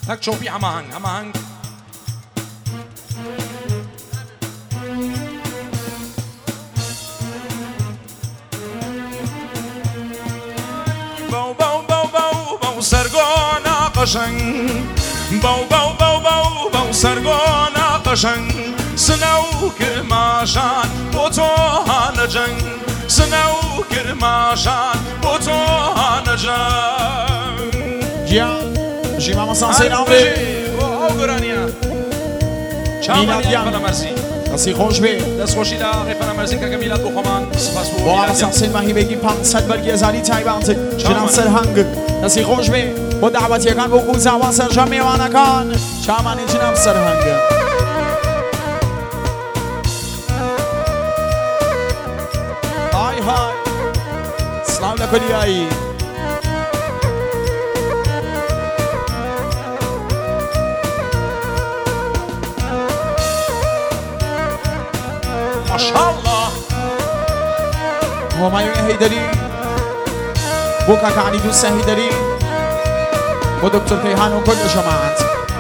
تک چوبی هماهنگ باو باو باو باو باو سرگانا قشنگ باو باو باو باو باو سرگانا قشنگ سنو کرماشان بۆ تۆ هانەجەنگ سنو کرماشان بۆ تۆ هانەجەنگ گیان ژیمامە سانسەی ناوێ ئەو گۆرانیە چاوانیان فەنەمەرزی دەستی خۆش بێ دەستخۆشی لە ئاغی فەنەمەرزی کە گەمیلات بۆ خۆمان سپاس بۆ ئاغا سانسەی ماهی بێگی 500 بەرگێزاری تایبەت ژنان سەرهەنگ دەستی خۆش بێ بۆ داوەتیەکان بۆ کوزاوان سەرجەم میوانەکان چامانی جناب سەرهەنگ های های سلام لە کوریایی ماشاءالله همایون هیدری بۆ کاکە عەلی دووسە هیدری بۆ دکتۆر کەیهان و کل جەماعەت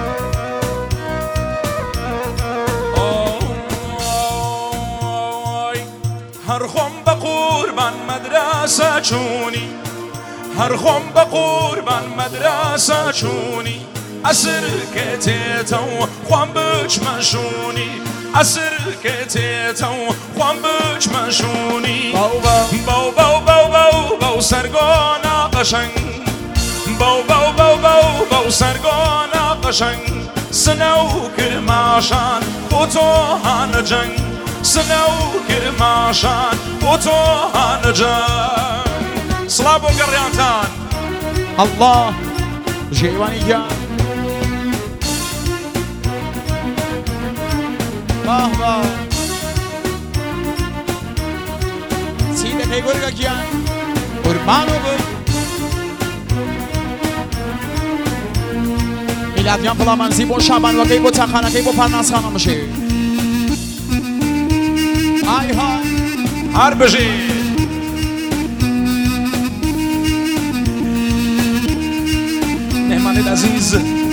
هەر خۆم بە قوربان مەدرسە چوونی هەر خۆم بە قوربان مەدرسە چوونی ئەسر کە تێتە و خوام بچمە شوونی ئەسر کە تێتە و خوام بچمە شوونی باو باو باو باو باو سەرگۆنا قەشەنگ باو باو باو باو باو سەرگۆنا قەشەنگ سنە و کرماشان بۆ تۆ هانەجەنگ سنو کرماشان بۆ تۆ هانەجەنگ سڵاو بۆ گەڕیانتان الله ژێوانی گیان باه باه چی دەکەی گۆرگە گیان قوربان و بر میلادیان پڵامەنزی بۆ شابانوەکەی بۆ تاخانەکەی بۆ پارناسخانە بشێ های های هەر بژی مهمانی عزیز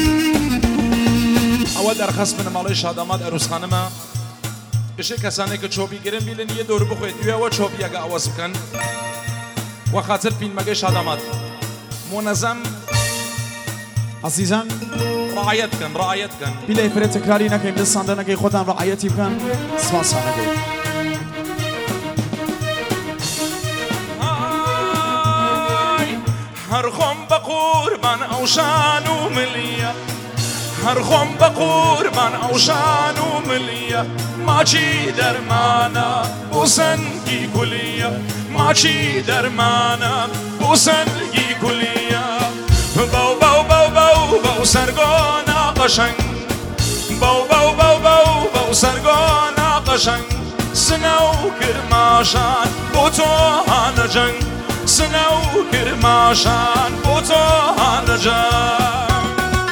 ئەوە دەرخەست بنەماڵەی شادامات ئەروسخانەمە بشێ کەسانێک کە چۆبی گرن بیلن یە دەور بخۆێت دوێەوە چۆبیەکە ئەوەز بکەن وە خاتر فیلمەکەی شادامات مۆنەزەم عزیزان ڕعایەت بکەن بیلەی فرێ تکراری نەکەین دەستاندنەکەی خۆتان ڕعایەتی بکەن سپاسانەکەی هەر خۆم بە قوربان ئەو شان و ملیە هەر خۆم بە قوربان ئەو شان و ملیە ماچی دەرمانە بۆ سەنگی کولیە ماچی دەرمانە بۆ سەنگی کولیە باو باو باو باو باو سەرگۆنا قەشەنگ باو باو باو باو باو سەرگۆنا قەشەنگ سنە و کرماشان بۆ تۆ هانەجەنگ سنە و کرماشان بۆ تۆ هانەجەنگ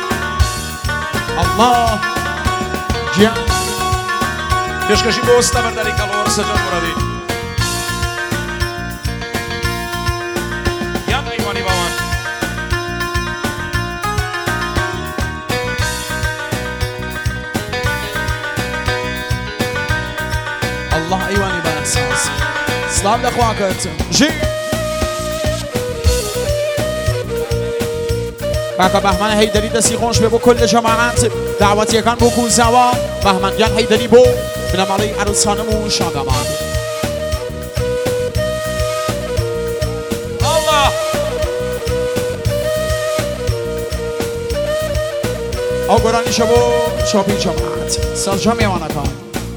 الله گیان پێشکەشی بۆ ئێستا بەردەری کەڵۆڕ سەجاد مورادی یان ئەیوانی باوان الله ئەیوانی بەنەساس سلام دەخواکەت ژی کاکە بەهمەن هەیدەری دەستی خۆش بێ بۆ کل جەماعەت داوەتیەکان بۆ کوزاوە بەهمەنگیان هەیدەری بۆ بنەماڵەی عەروسخانەم و شادەمان الله ئەو گۆرانیشە بۆ چۆپی جەماعەت سەرجەم میوانەکان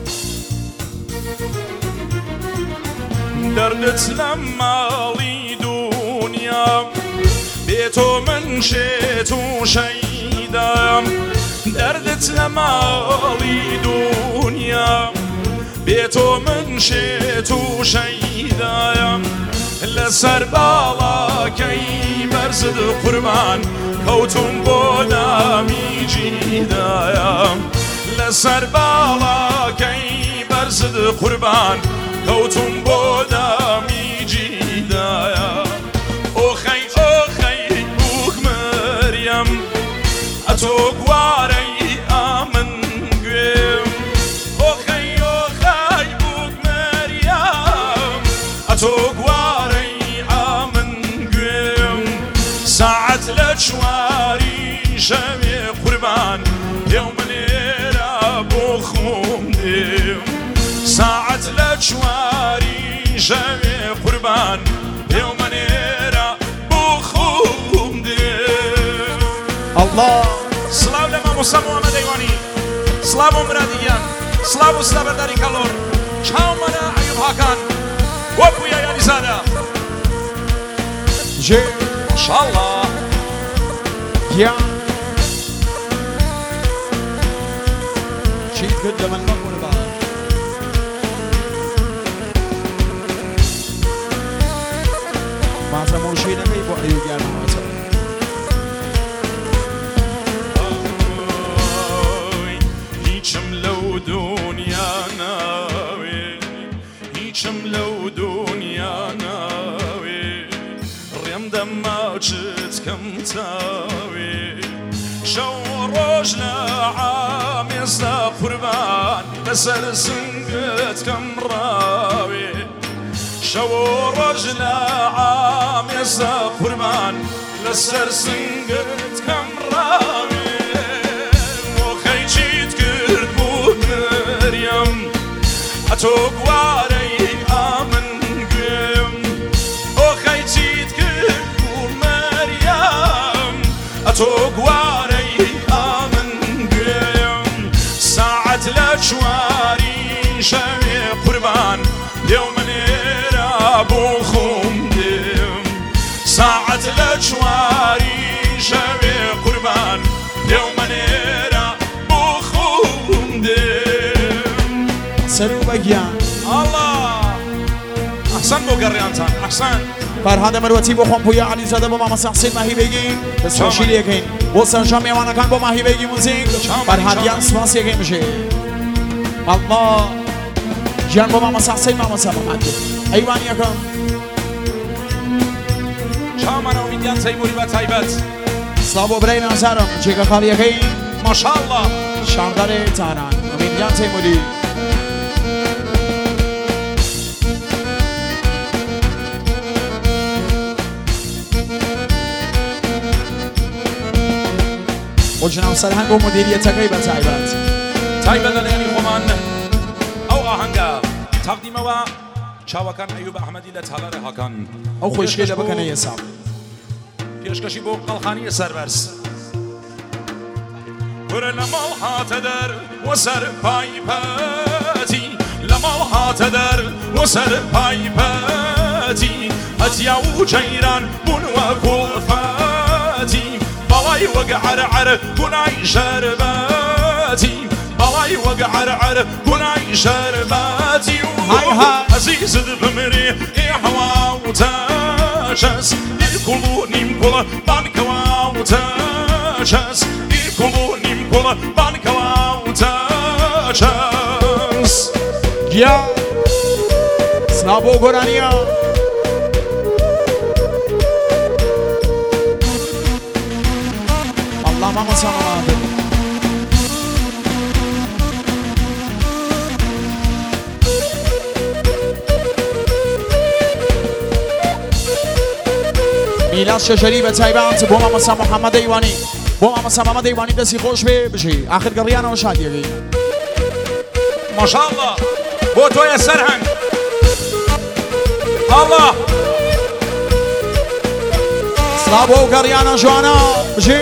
دەردت لە ماڵی دونیا بێ تۆ من شێت و شەیدام دەردت لە ماڵی دونیا بێ تۆ من شێت و شەیدایم لەسەر باڵاکەی بەرزت قوربان کەوتم بۆ نامی جیدایم لەسەر باڵاکەی بەرزت قوربان کەوتم بۆ نامی جیدایم ئۆخەی ئۆخەی بووک مەریەم أتوقواري آمن قوم أخي بوك مريم أتوقواري آمن قوم ساعة لجواري جميع قربان يوم نيرا بوخوم ديم ساعة لجواري جميع قربان يوم نيرا بوخوم ديم الله سلام لما موسى محمد ايواني سلام مراديان سلام سلابرداري كالور چاو منا عيوب هاكان وابويا يا نزادا جي ما شاء الله يا شيء قدم المقبول بعد ما سمو شيء نبي بو أيوب يا نموت هيچم لو دنيا ناوي هيچم لو دنيا ناوي ريم دما جت كم تاوي شو رجنا عام يصدق قربان لسر سنقت كم راوي شو رجنا عام يصدق قربان لسر سنقت كم راوي وخي جيت كرد بود مريم أتوقواري آمن قيم وخي جيت كرد بود مريم أتوقواري آمن قيم ساعة لجواري جميع قربان يوم نيرا بوخوم ديم ساعة لجواري جميع قربان يوم نيرا بوخوم ديم سرو بگیان الله أحسن بو قريانتان أحسن فرهاد مروتی با خانپویا علی زاده با ماما حسین ماهی بگیم بسیار یکین و سرجام میوانکان با ماهی بگیم موزیک فرهادیان سپاس یکین میشه الله جان با ماما حسین ماما محمد ایوان یکم شامان امیدیان تیموری و تایبت سلام برای نظرم چیکار خالی یکین ما شاء الله شاندار تهران امیدیان تیموری و جناب سرهنگ و مدیریت غیبت تایبت لانی خمان او آهنگا تقدیم و چاوکان ایوب احمدی لطالار هاکان او خوشگله بکنه یه سام پیشکشی بو قلخانی سرورس ور لمال هات در و سر پای پاتی لمال هات در و سر پای پاتی اتیا و جیران بون و کلفاتی باوای وقعر بنای شرباتی باوای وقعر بنای شرباتی عزیز بمری احوا و تاجس کلونیم کل بانکوا و تاجس کلونیم کل بانکوا و تاجس یا سنابو گرانیا الله ما سلام میلاد شجری و تایبات با ماما محمد ایوانی با ماما محمد ایوانی دستی خوش بشی آخر قریانه و شادیگی ما شاء الله بو تو يا سرهنگ الله سلام و قریانه جوانا بشی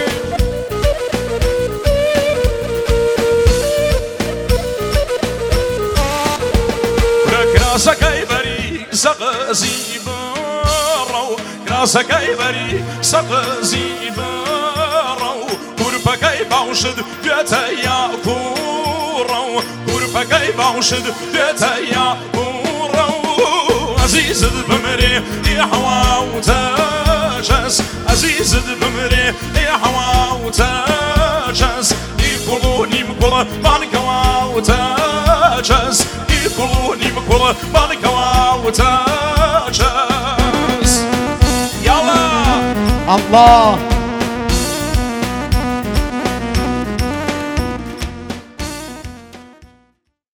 راسكاي بري سقزي برو راسكاي بري سقزي برو كوربكاي باوشد بيتيا كورو كوربكاي باوشد بيتيا كورو عزيز بمري يحوا وتاجس عزيز بمري يحوا وتاجس يقولوني مقول بانكوا وتاجس يقولوني مقول بانكوا وتاجس يلا الله